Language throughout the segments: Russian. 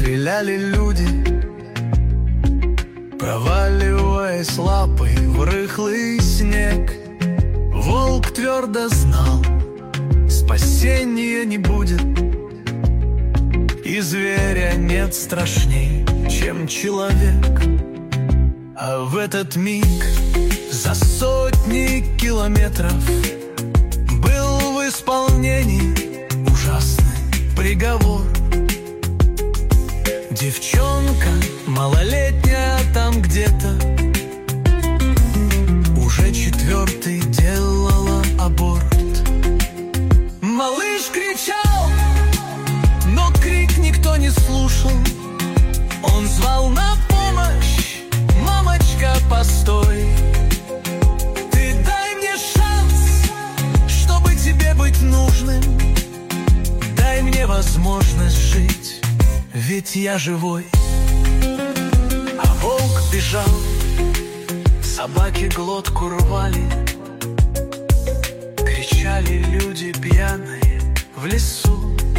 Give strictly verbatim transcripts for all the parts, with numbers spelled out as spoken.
стреляли люди, проваливаясь лапой в рыхлый снег. Волк твердо знал, спасения не будет, и зверя нет страшней, чем человек. А в этот миг за сотни километров был в исполнении ужасный приговор. Девчонка малолетняя там где-то уже четвертый делала аборт. Малыш кричал, но крик никто не слушал. Он звал на помощь: мамочка, постой, ты дай мне шанс, чтобы тебе быть нужным. Дай мне возможность жить, ведь я живой. А волк бежал, собаки глотку рвали, кричали люди пьяные в лесу.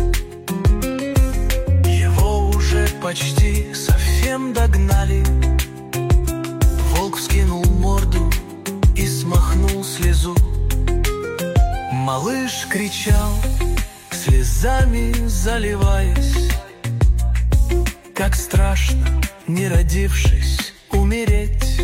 Его уже почти совсем догнали. Волк вскинул морду и смахнул слезу. Малыш кричал, слезами заливаясь: как страшно, не родившись, умереть.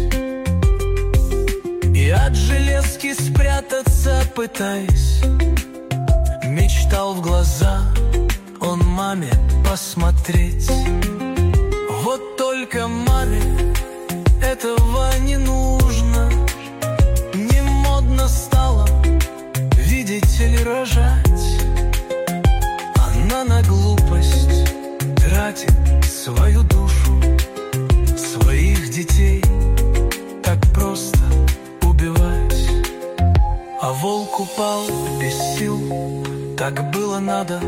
И от железки спрятаться пытаясь, мечтал в глаза он маме посмотреть. Вот только маме этого не нужно. Не модно стало, видите ли, рожать. Она на глупость тратит свою душу, своих детей так просто убивать. А волк упал без сил, так было надо.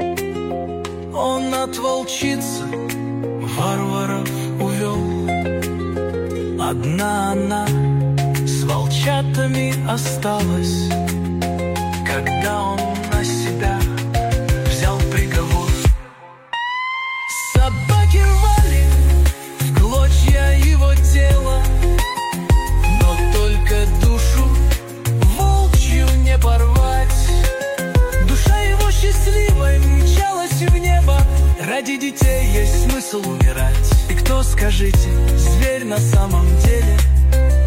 Он от волчицы варваров увел. Одна она с волчатами осталась, когда он на себя взял приговор. Собаки рвали в клочья его тело, но только душу волчью не порвать. Душа его счастливой мчалась в небо. Ради детей есть смысл умирать. И кто, скажите, зверь на самом деле?